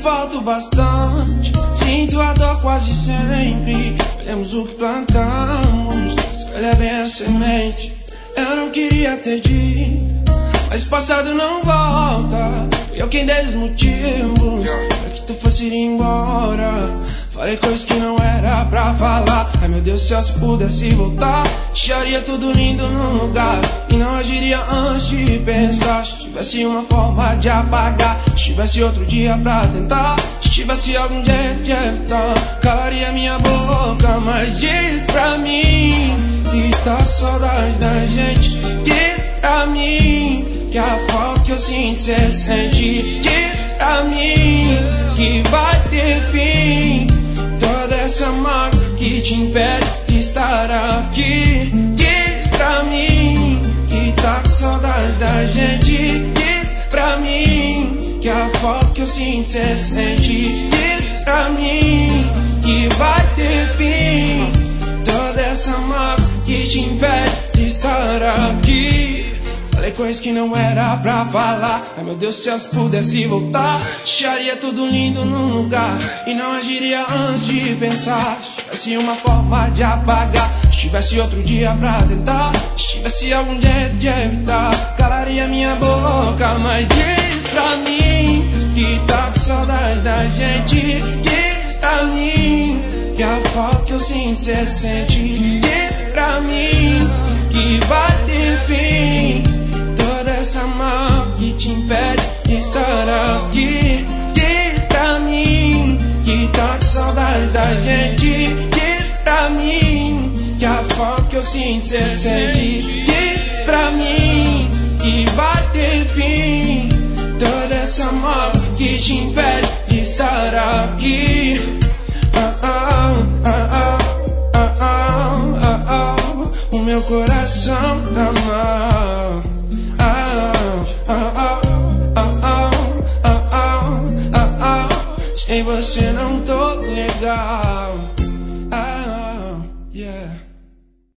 falta bastante, sinto a dor quase sempre. Olhamos o que plantamos, escolha bem a semente. Eu não queria ter dito, mas o passado não volta. Fui eu quem dei os motivos pra que tu fosse ir embora. Falei coisas que não era pra falar. Ai meu Deus do céu, se pudesse voltar, deixaria tudo lindo num lugar e não agiria antes de pensar. Se tivesse uma forma de apagar, se tivesse outro dia pra tentar, se tivesse algum jeito de evitar, calaria minha boca. Mas diz pra mim que tá saudade da gente. Diz pra mim que a falta que eu sinto cê sente. Diz pra mim que vai ter fim toda essa mágoa que te impede de estar aqui. Diz pra mim que tá com saudade da gente. Diz pra mim que a falta que eu sinto cê sente. Diz pra mim que vai ter fim toda essa mágoa que te impede de estar aqui. Falei coisas que não era pra falar. Ai meu Deus do céu, se pudesse voltar, deixaria tudo lindo num lugar e não agiria antes de pensar. Se tivesse uma forma de apagar, se tivesse outro dia pra tentar, se tivesse algum jeito de evitar, calaria minha boca. Mas diz pra mim que tá com saudade da gente. Diz pra mim que a falta que eu sinto cê sente. Diz pra mim que vai ter fim toda essa mal que te impede de estar aqui. Diz pra mim que tá com saudade da gente. Diz pra mim que a falta que eu sinto cê sente. Diz pra mim que vai ter fim toda essa mal que te impede de estar aqui. O meu coração tá mal. Sem você não tô legal.